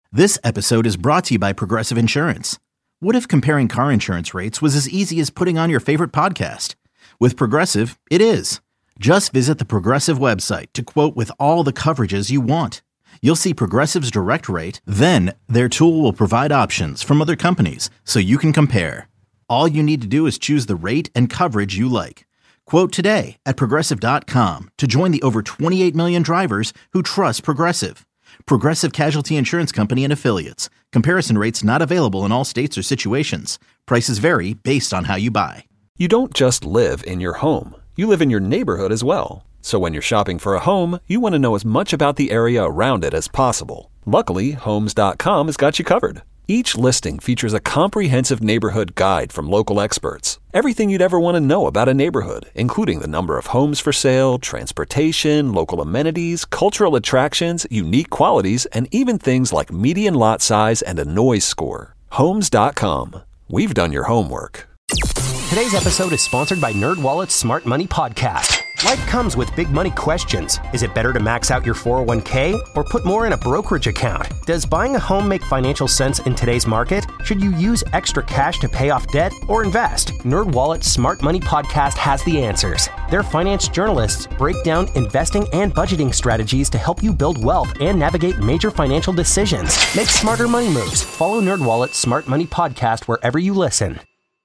This episode is brought to you by Progressive Insurance. What if comparing car insurance rates was as easy as putting on your favorite podcast? With Progressive, it is. Just visit the Progressive website to quote with all the coverages you want. You'll see Progressive's direct rate, then their tool will provide options from other companies so you can compare. All you need to do is choose the rate and coverage you like. Quote today at Progressive.com to join the over 28 million drivers who trust Progressive. Progressive Casualty Insurance Company and Affiliates. Comparison rates not available in all states or situations. Prices vary based on how you buy. You don't just live in your home. You live in your neighborhood as well. So when you're shopping for a home, you want to know as much about the area around it as possible. Luckily, Homes.com has got you covered. Each listing features a comprehensive neighborhood guide from local experts. Everything you'd ever want to know about a neighborhood, including the number of homes for sale, transportation, local amenities, cultural attractions, unique qualities, and even things like median lot size and a noise score. Homes.com. We've done your homework. Today's episode is sponsored by NerdWallet's Smart Money Podcast. Life comes with big money questions. Is it better to max out your 401k or put more in a brokerage account? Does buying a home make financial sense in today's market? Should you use extra cash to pay off debt or invest? NerdWallet's Smart Money Podcast has the answers. Their finance journalists break down investing and budgeting strategies to help you build wealth and navigate major financial decisions. Make smarter money moves. Follow NerdWallet's Smart Money Podcast wherever you listen.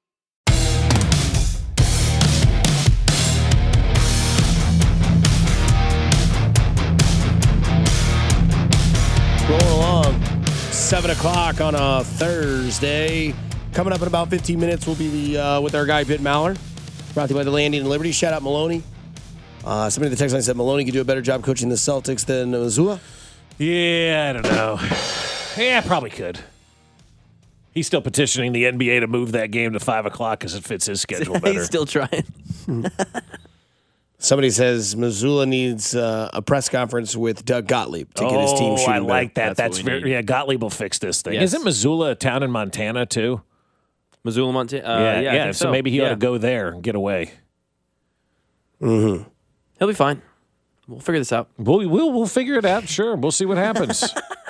Rolling along, 7 o'clock on a Thursday. Coming up in about 15 minutes, we'll be with our guy, Pitt Maller. Brought to you by the Landing and Liberty. Shout out Maloney. Somebody in the text line said Maloney could do a better job coaching the Celtics than Mazzulla. Yeah, I don't know. Yeah, probably could. He's still petitioning the NBA to move that game to 5 o'clock because it fits his schedule better. He's still trying. Somebody says Mazzulla needs a press conference with Doug Gottlieb to get his team shooting I like better. that. That's very, yeah, Gottlieb will fix this thing. Yes. Isn't Missoula a town in Montana, too? Missoula, Montana? Yeah, I think so maybe he ought to go there and get away. Mm-hmm. He'll be fine. We'll figure this out. We'll figure it out, sure. We'll see what happens.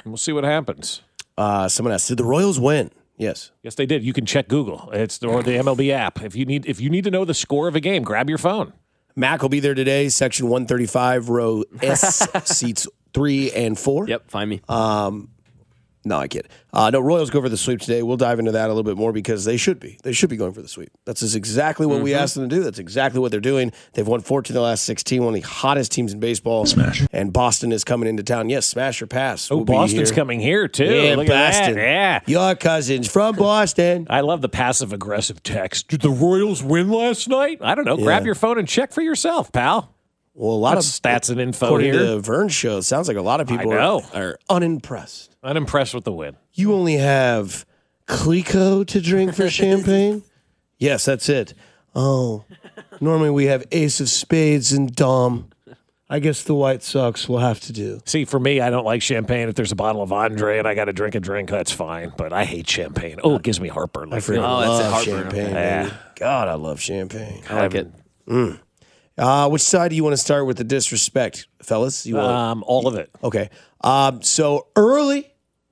Someone asked, did the Royals win? Yes. Yes, they did. You can check Google. Or the MLB app. If you need to know the score of a game, grab your phone. Mac will be there today, section 135, row S, seats 3 and 4. Yep, find me. No, I kid. No, Royals go for the sweep today. We'll dive into that a little bit more because they should be. They should be going for the sweep. That's exactly what we asked them to do. That's exactly what they're doing. They've won 14 of the last 16, one of the hottest teams in baseball. Smash. And Boston is coming into town. Yes, smash or pass. Oh, will be Boston's here. coming here, too. Yeah, Look Boston. at that. Yeah. Your cousins from Boston. I love the passive-aggressive text. Did the Royals win last night? I don't know. Grab your phone and check for yourself, pal. Well, a lot That's of stats and info according here. to Vern's show, it sounds like a lot of people are unimpressed. Unimpressed with the win. You only have Clico to drink for champagne? Yes, that's it. Oh, normally we have Ace of Spades and Dom. I guess the White Sox will have to do. See, for me, I don't like champagne. If there's a bottle of Andre and I got to drink a drink, that's fine. But I hate champagne. Oh, it gives me heartburn. I freaking Oh, that's love it, heartburn. champagne. Yeah. Baby. God, I love champagne. I like it. Which side do you want to start with the disrespect, fellas? You want All of it. Okay. So early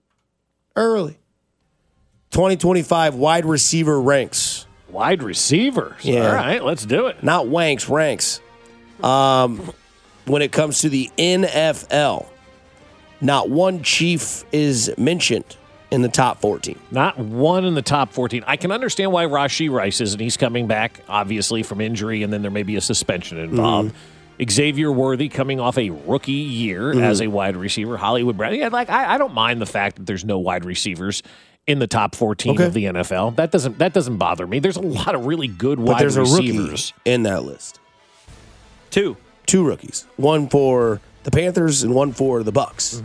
2025 wide receiver ranks. Wide receivers. Yeah. All right, let's do it. Not wanks, ranks. When it comes to the NFL, not one Chief is mentioned in the top 14. Not one in the top 14. I can understand why Rashee Rice isn't. He's coming back, obviously, from injury, and then there may be a suspension involved. Xavier Worthy coming off a rookie year as a wide receiver. Hollywood Brown. Yeah, I don't mind the fact that there's no wide receivers in the top 14 of the NFL. That doesn't bother me. There's a lot of really good wide But there's receivers. a rookie in that list. Two rookies. One for the Panthers and one for the Bucks.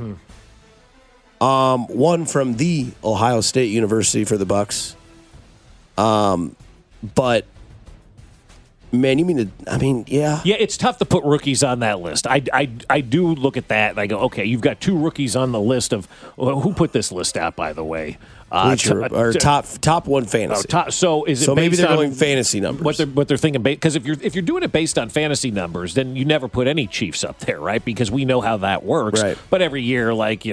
One from the Ohio State University for the Bucks. But man, yeah. Yeah, it's tough to put rookies on that list. I do look at that and I go, okay, you've got two rookies on the list of who put this list out, by the way. Or top one fantasy. So is it? So maybe based they're on going fantasy numbers. What they're thinking, because if you're doing it based on fantasy numbers, then you never put any Chiefs up there, right? Because we know how that works. Right. But every year,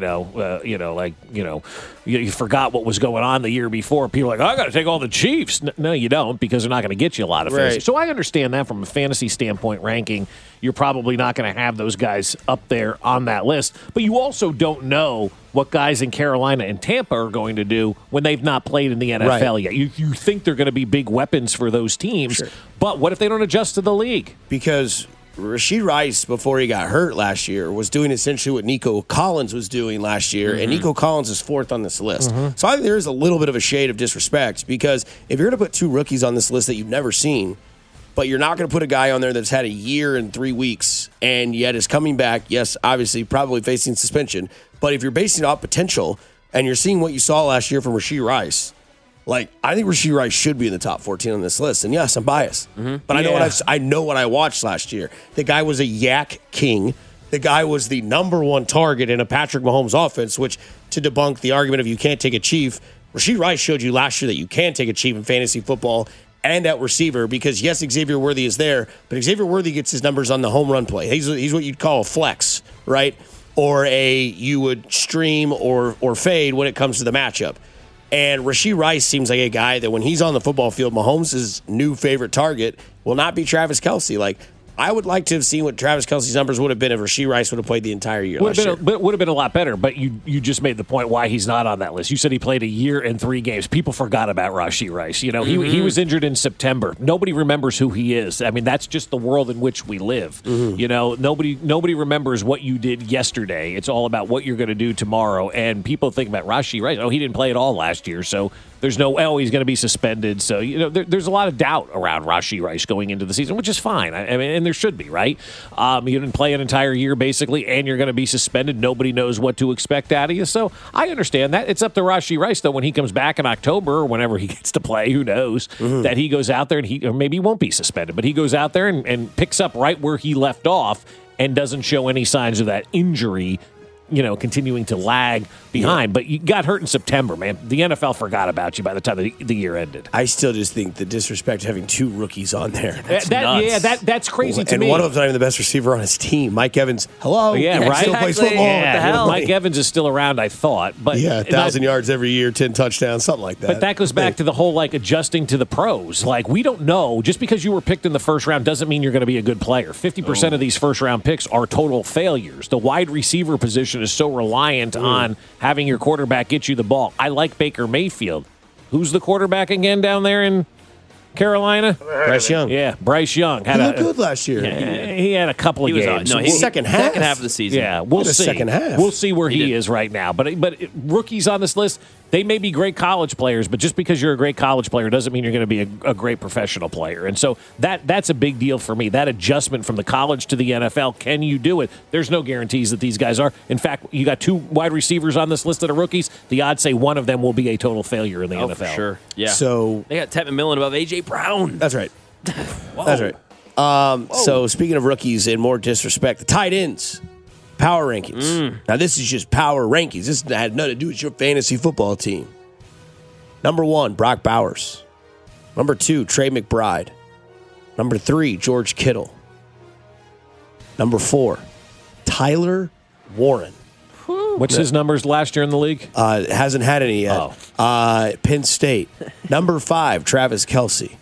you forgot what was going on the year before. People are like, I got to take all the Chiefs. No, you don't, because they're not going to get you a lot of fantasy. Right. So I understand that from a fantasy standpoint ranking. You're probably not going to have those guys up there on that list. But you also don't know what guys in Carolina and Tampa are going to do when they've not played in the NFL yet. You think they're going to be big weapons for those teams, Sure. but what if they don't adjust to the league? Because Rashee Rice, before he got hurt last year, was doing essentially what Nico Collins was doing last year, and Nico Collins is fourth on this list. So I think there is a little bit of a shade of disrespect, because if you're going to put two rookies on this list that you've never seen, but you're not going to put a guy on there that's had a year and 3 weeks and yet is coming back, yes, obviously probably facing suspension, but if you're basing it off potential and you're seeing what you saw last year from Rashee Rice, like, I think Rashee Rice should be in the top 14 on this list. And yes, I'm biased. But I know what I watched last year. The guy was a yak king. The guy was the number one target in a Patrick Mahomes offense, which, to debunk the argument of you can't take a Chief, Rashee Rice showed you last year that you can take a Chief in fantasy football and at receiver, because yes, Xavier Worthy is there, but Xavier Worthy gets his numbers on the home run play. He's what you'd call a flex, right? Or you would stream or fade when it comes to the matchup. And Rashee Rice seems like a guy that when he's on the football field, Mahomes' new favorite target will not be Travis Kelce. Like, I would like to have seen what Travis Kelce's numbers would have been if Rashee Rice would have played the entire year last year. Would have been a lot better, but you just made the point why he's not on that list. You said he played a year and 3 games. People forgot about Rashee Rice. You know, he was injured in September. Nobody remembers who he is. I mean, that's just the world in which we live. You know, nobody remembers what you did yesterday. It's all about what you're going to do tomorrow. And people think about Rashee Rice. Oh, he didn't play at all last year, so there's no, he's going to be suspended. So, you know, there's a lot of doubt around Rashee Rice going into the season, which is fine. I mean, and there should be, right? You didn't play an entire year, basically, and you're going to be suspended. Nobody knows what to expect out of you. So I understand that. It's up to Rashee Rice, though, when he comes back in October or whenever he gets to play, who knows, that he goes out there and or maybe he won't be suspended, but he goes out there and picks up right where he left off and doesn't show any signs of that injury, you know, continuing to lag behind. But you got hurt in September, man. The NFL forgot about you by the time the year ended. I still just think the disrespect having 2 rookies on there. That's crazy to me. And one of them's not even the best receiver on his team. Mike Evans, hello. Yeah, right. Still plays football. Yeah. What the hell? Mike Evans is still around, I thought. But 1,000 yards every year, 10 touchdowns, something like that. But that goes back to the whole, like, adjusting to the pros. Like, we don't know. Just because you were picked in the first round doesn't mean you're going to be a good player. 50% of these first-round picks are total failures. The wide receiver position is so reliant on having your quarterback get you the ball. I like Baker Mayfield. Who's the quarterback again down there in Carolina? Bryce Young. Yeah, Bryce Young. He looked good last year. He had a couple of games. Second half of the season. Yeah, we'll see. Second half. We'll see where he is right now. But rookies on this list, they may be great college players, but just because you're a great college player doesn't mean you're going to be a great professional player. And so that's a big deal for me. That adjustment from the college to the NFL, can you do it? There's no guarantees that these guys are. In fact, you got 2 wide receivers on this list that are rookies. The odds say one of them will be a total failure in the NFL. For sure. Yeah. So they got Tevin Millen above A.J. Brown. That's right. That's right. So speaking of rookies and more disrespect, the tight ends. Power rankings. Now, this is just power rankings. This had nothing to do with your fantasy football team. Number 1, Brock Bowers. Number 2, Trey McBride. Number 3, George Kittle. Number 4, Tyler Warren. What's his numbers last year in the league? Hasn't had any yet. Penn State. Number 5, Travis Kelce.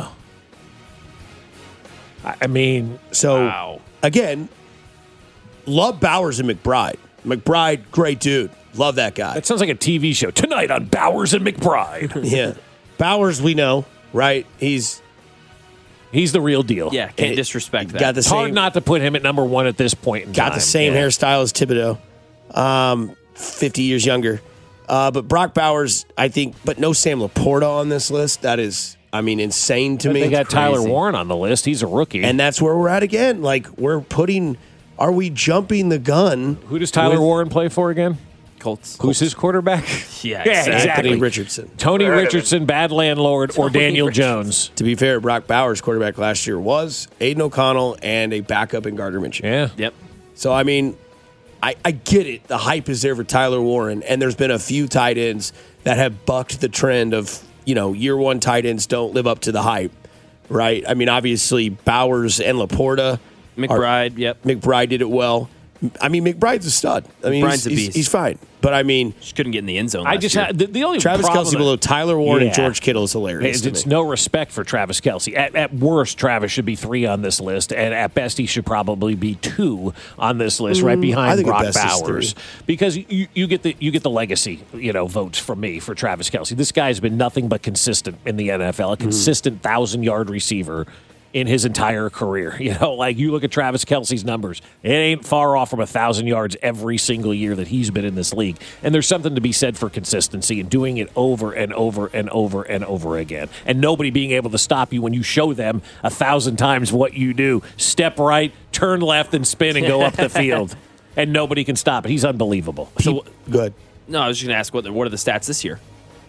I mean, so again, love Bowers and McBride. McBride, great dude. Love that guy. That sounds like a TV show. Tonight on Bowers and McBride. Yeah. Bowers, we know, right? He's the real deal. Yeah, can't disrespect that. Got the It's hard same, not to put him at number 1 at this point in time. got the same hairstyle as Thibodeau. 50 years younger. But Brock Bowers, I think, but no Sam Laporta on this list. That is, I mean, insane to me. They got Tyler Warren on the list. He's a rookie. And that's where we're at again. Like, are we jumping the gun? Who does Tyler Warren play for again? Colts. Who's his quarterback? Yeah, exactly. Anthony Richardson. Tony Richardson, bad landlord, or Daniel Jones. To be fair, Brock Bowers' quarterback last year was Aiden O'Connell and a backup in Gardner Minshew. Yeah. Yep. So, I mean, I get it. The hype is there for Tyler Warren, and there's been a few tight ends that have bucked the trend of, year one tight ends don't live up to the hype, right? I mean, obviously, Bowers and Laporta. McBride did it well. I mean, McBride's a stud. I mean, McBride's a beast. He's fine. But I mean, just couldn't get in the end zone. I just had the only Travis problem Kelce below Tyler Warren and George Kittle is hilarious. It's no respect for Travis Kelce. At worst, Travis should be 3 on this list, and at best, he should probably be 2 on this list, right behind Brock Bowers. Because you get the legacy, votes from me for Travis Kelce. This guy's been nothing but consistent in the NFL, a consistent 1,000-yard receiver in his entire career. You look at Travis Kelce's numbers, it ain't far off from 1,000 yards every single year that he's been in this league. And there's something to be said for consistency and doing it over and over and over and over again. And nobody being able to stop you when you show them 1,000 times what you do. Step right, turn left, and spin and go up the field. And nobody can stop it. He's unbelievable. So good. No, I was just going to ask, what are the stats this year?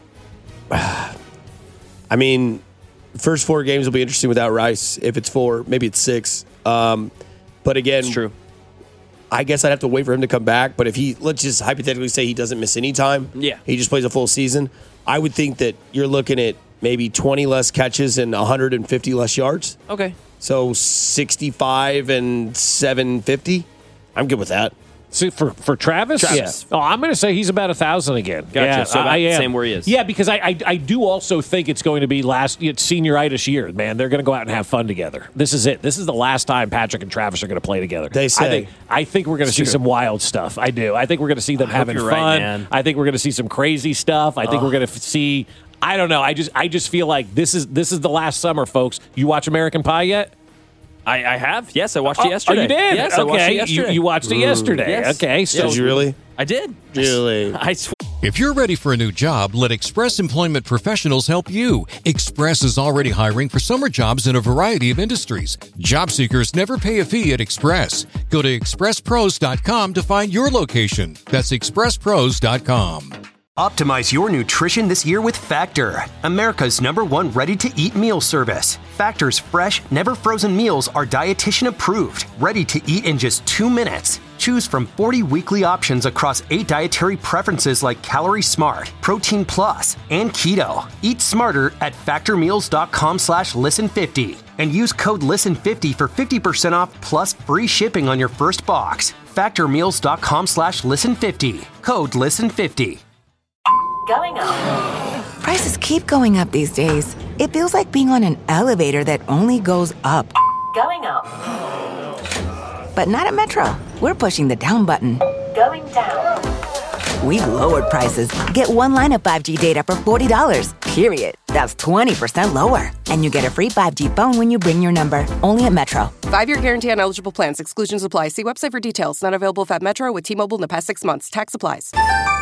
I mean, first 4 games will be interesting without Rice. If it's 4, maybe it's 6. But again, it's true. I guess I'd have to wait for him to come back. But if let's just hypothetically say he doesn't miss any time. Yeah. He just plays a full season. I would think that you're looking at maybe 20 less catches and 150 less yards. Okay. So 65 and 750. I'm good with that. See, for Travis? Yeah. Oh, I'm going to say he's about 1,000 again. Gotcha. Yeah, So I am. same where he is. Yeah, because I do also think it's going to be it's senioritis year, man. They're going to go out and have fun together. This is it. This is the last time Patrick and Travis are going to play together. They say. I think we're going to see some wild stuff. I do. I think we're going to see them having fun. Right, man. I think we're going to see some crazy stuff. I think we're going to see. I don't know. I just feel like this is the last summer, folks. You watch American Pie yet? I have. Yes, I watched it yesterday. Oh, you did? Yes, okay. I watched it yesterday. You watched it yesterday. Yes. Okay. So Did you really? I did. Really? I swear. If you're ready for a new job, let Express Employment Professionals help you. Express is already hiring for summer jobs in a variety of industries. Job seekers never pay a fee at Express. Go to expresspros.com to find your location. That's expresspros.com. Optimize your nutrition this year with Factor, America's #1 ready-to-eat meal service. Factor's fresh, never-frozen meals are dietitian approved, ready to eat in just 2 minutes. Choose from 40 weekly options across 8 dietary preferences like Calorie Smart, Protein Plus, and Keto. Eat smarter at factormeals.com/listen50 and use code LISTEN50 for 50% off plus free shipping on your first box. Factormeals.com/listen50. Code LISTEN50. Going up. Prices keep going up these days. It feels like being on an elevator that only goes up. Going up. But not at Metro. We're pushing the down button. Going down. We've lowered prices. Get one line of 5G data for $40, period. That's 20% lower. And you get a free 5G phone when you bring your number. Only at Metro. 5-year guarantee on eligible plans. Exclusions apply. See website for details. Not available at Metro with T-Mobile in the past 6 months. Tax applies.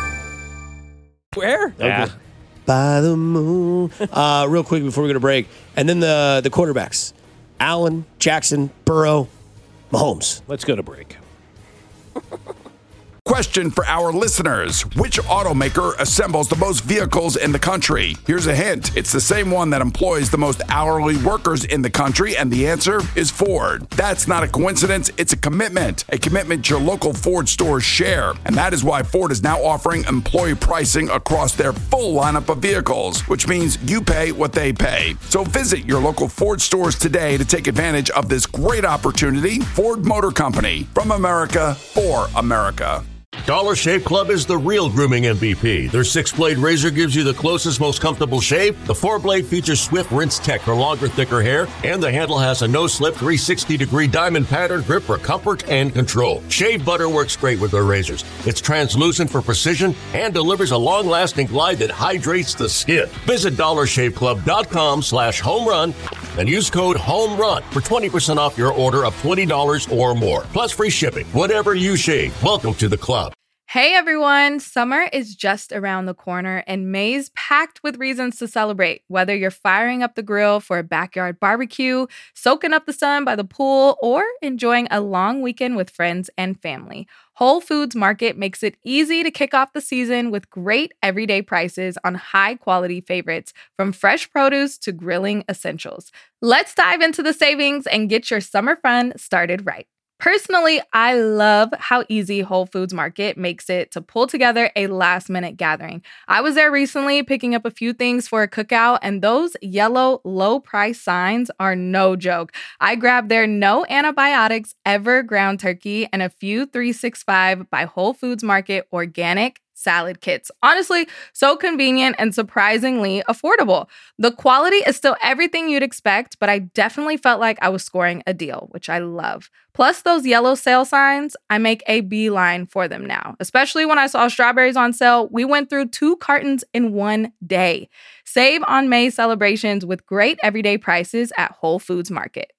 Where? yeah. By the moon. Real quick before we go to break. And then the quarterbacks. Allen, Jackson, Burrow, Mahomes. Let's go to break. Question for our listeners. Which automaker assembles the most vehicles in the country? Here's a hint. It's the same one that employs the most hourly workers in the country, and the answer is Ford. That's not a coincidence. It's a commitment your local Ford stores share. And that is why Ford is now offering employee pricing across their full lineup of vehicles, which means you pay what they pay. So visit your local Ford stores today to take advantage of this great opportunity. Ford Motor Company, from America for America. Dollar Shave Club is the real grooming MVP. Their 6-blade razor gives you the closest, most comfortable shave. The 4-blade features Swift Rinse Tech for longer, thicker hair, and the handle has a no-slip 360-degree diamond pattern grip for comfort and control. Shave butter works great with their razors. It's translucent for precision and delivers a long-lasting glide that hydrates the skin. Visit dollarshaveclub.com/homerun and use code HOMERUN for 20% off your order of $20 or more, plus free shipping. Whatever you shave, welcome to the club. Hey everyone, summer is just around the corner and May's packed with reasons to celebrate. Whether you're firing up the grill for a backyard barbecue, soaking up the sun by the pool, or enjoying a long weekend with friends and family, Whole Foods Market makes it easy to kick off the season with great everyday prices on high-quality favorites, from fresh produce to grilling essentials. Let's dive into the savings and get your summer fun started right. Personally, I love how easy Whole Foods Market makes it to pull together a last-minute gathering. I was there recently picking up a few things for a cookout, and those yellow low-price signs are no joke. I grabbed their no antibiotics ever ground turkey and a few 365 by Whole Foods Market organic salad kits. Honestly, so convenient and surprisingly affordable. The quality is still everything you'd expect, but I definitely felt like I was scoring a deal, which I love. Plus those yellow sale signs, I make a beeline for them now. Especially when I saw strawberries on sale, we went through 2 cartons in one day. Save on May celebrations with great everyday prices at Whole Foods Market.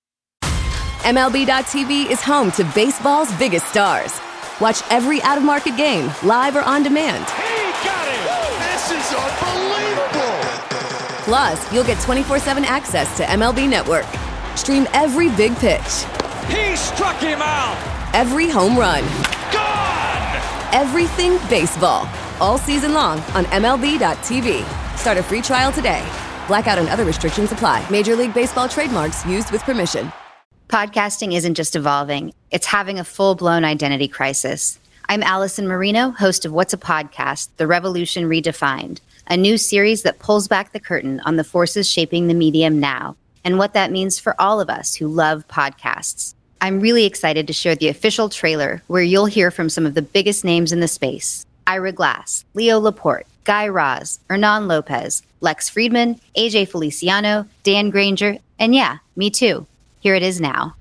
MLB.tv is home to baseball's biggest stars. Watch every out-of-market game, live or on demand. He got it! This is unbelievable! Plus, you'll get 24/7 access to MLB Network. Stream every big pitch. He struck him out! Every home run. Gone! Everything baseball. All season long on MLB.tv. Start a free trial today. Blackout and other restrictions apply. Major League Baseball trademarks used with permission. Podcasting isn't just evolving, it's having a full-blown identity crisis. I'm Allison Marino, host of What's a Podcast? The Revolution Redefined, a new series that pulls back the curtain on the forces shaping the medium now and what that means for all of us who love podcasts. I'm really excited to share the official trailer where you'll hear from some of the biggest names in the space. Ira Glass, Leo Laporte, Guy Raz, Hernan Lopez, Lex Friedman, AJ Feliciano, Dan Granger, and yeah, me too. Here it is now.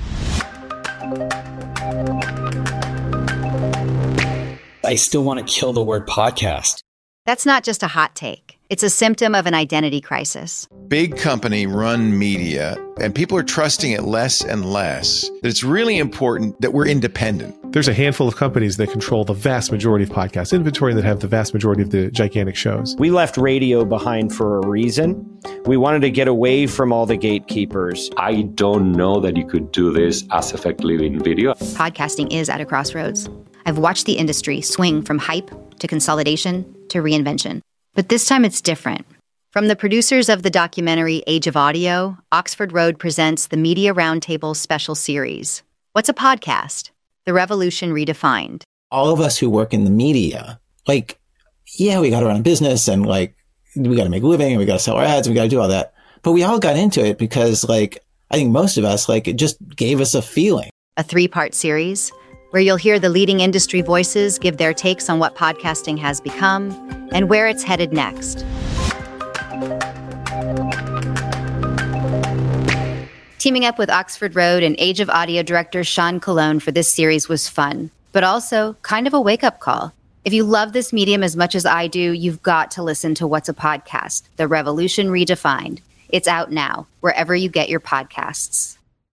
I still want to kill the word podcast. That's not just a hot take. It's a symptom of an identity crisis. Big company run media, and people are trusting it less and less. That it's really important that we're independent. There's a handful of companies that control the vast majority of podcast inventory that have the vast majority of the gigantic shows. We left radio behind for a reason. We wanted to get away from all the gatekeepers. I don't know that you could do this as effectively in video. Podcasting is at a crossroads. I've watched the industry swing from hype to consolidation to reinvention. But this time it's different. From the producers of the documentary Age of Audio, Oxford Road presents the Media Roundtable special series. What's a podcast? The Revolution Redefined. All of us who work in the media, we got to run a business and we got to make a living and we got to sell our ads and we got to do all that. But we all got into it because I think most of us, it just gave us a feeling. A 3-part series where you'll hear the leading industry voices give their takes on what podcasting has become and where it's headed next. Teaming up with Oxford Road and Age of Audio director Sean Colon for this series was fun, but also kind of a wake-up call. If you love this medium as much as I do, you've got to listen to What's a Podcast? The Revolution Redefined. It's out now, wherever you get your podcasts.